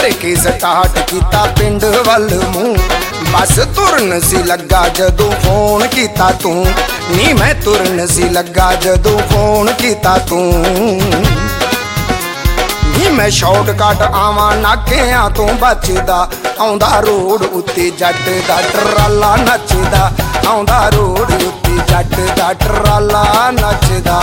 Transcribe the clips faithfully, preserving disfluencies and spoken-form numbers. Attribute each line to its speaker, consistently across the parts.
Speaker 1: के स्टार्ट किता पिंड वल मूंह बस तुरन सी लगा जदों फोन किता तू नी मैं तुरन सी लगा जदों फोन किता तू नी मैं शॉर्टकट आवां नाकियां तो बचदा आउंदा रोड उत्ते जट दा ट्राला नचदा आउंदा रोड उत्ते जट दा ट्राला नचदा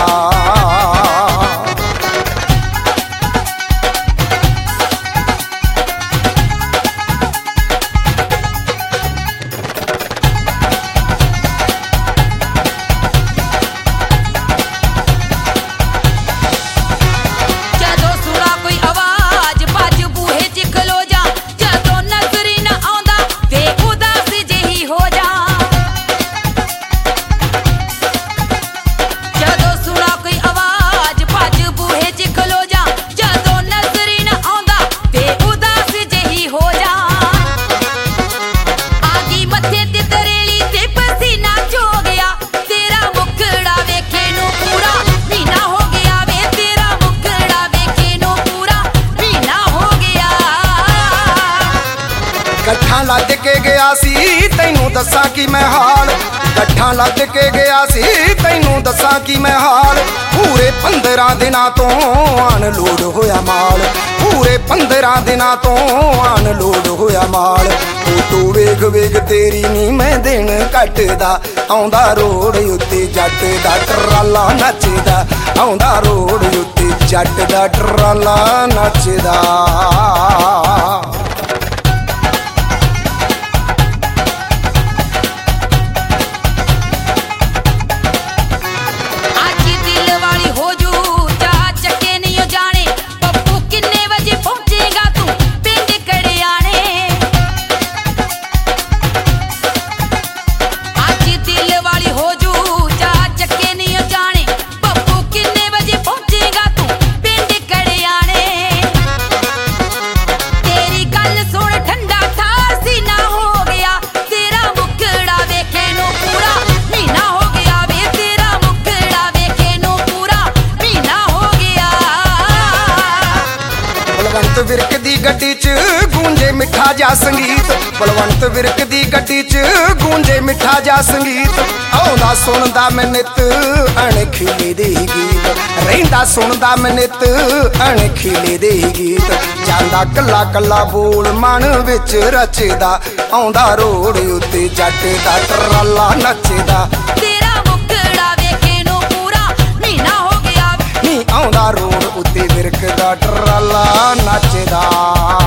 Speaker 1: गट्ठा लद के गया सी तैनू दसा कि मैं हाल गट्ठा लद के गया सी तैनू दसा कि मैं हाल पूरे पंद्रह दिनां तो अनलोड होया माल पूरे पंद्रह दिनां तो अनलोड होया माल तू वेग वेग तेरी नी मैं दिन कटदा आउंदा रोड उत्ते जट दा ट्राला नचदा आउंदा रोड उत्ते जट दा ट्राला नचदा बलवंत विरक दी गड्डी च गूंजे मिठा जा संगीत बलवंत विरक दी गड्डी च गूंजे मिठा जा संगीत आउंदा सुनदा मैं नित अणखीले दे गीत रहिंदा सुनदा मैं नित अणखीले दे गीत जांदा कला कला बोल मन विच रचदा आउंदा रोड उत्ते जट दा ट्राला नचदा तेरा मुखड़ा वेखे नो पूरा महीना हो गया नी आउंदा रोड उत्ते विरक दा ट्राला नचदा।